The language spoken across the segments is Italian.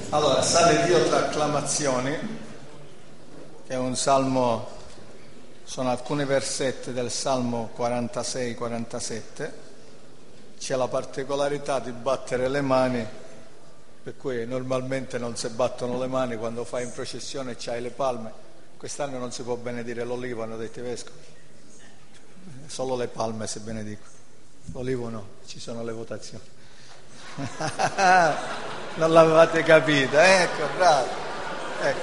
Allora, sale Dio tra acclamazioni, che è un salmo, sono alcuni versetti del Salmo 46-47, c'è la particolarità di battere le mani, per cui normalmente non si battono le mani quando fai in processione e c'hai le palme. Quest'anno non si può benedire l'olivo, hanno detto i vescovi, solo le palme si benedicono, l'olivo no, ci sono le votazioni. Non l'avevate capito, ecco, bravo, ecco.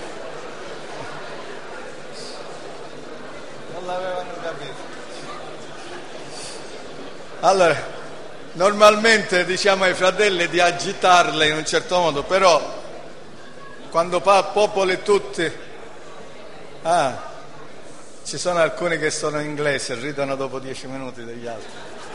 Non l'avevano capito. Allora, normalmente diciamo ai fratelli di agitarle in un certo modo, però quando popoli tutti, ci sono alcuni che sono inglesi e ridono dopo 10 minuti degli altri.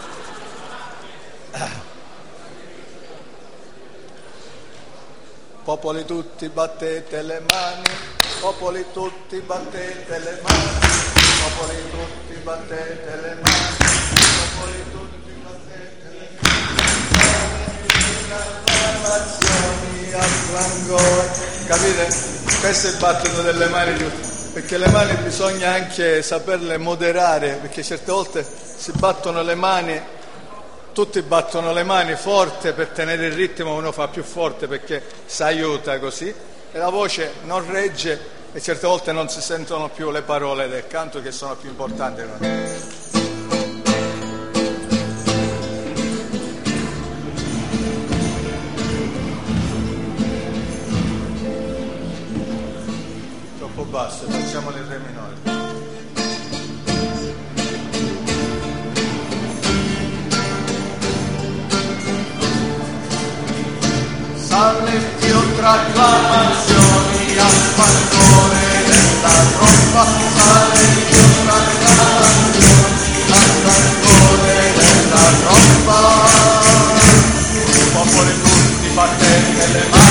Popoli tutti battete le mani, popoli tutti battete le mani, popoli tutti battete le mani, popoli tutti battete le mani, al frangore. Capite? Questo è il battito delle mani, perché le mani bisogna anche saperle moderare, perché certe volte si battono le mani. Tutti battono le mani forte per tenere il ritmo, uno fa più forte perché si aiuta così e la voce non regge e certe volte non si sentono più le parole del canto che sono più importanti. Troppo basso, facciamolo in re minore. Sale Dio tra acclamazioni al frangore della tromba, sale Dio tra acclamazioni al frangore della tromba. Popoli tutti battete le mani.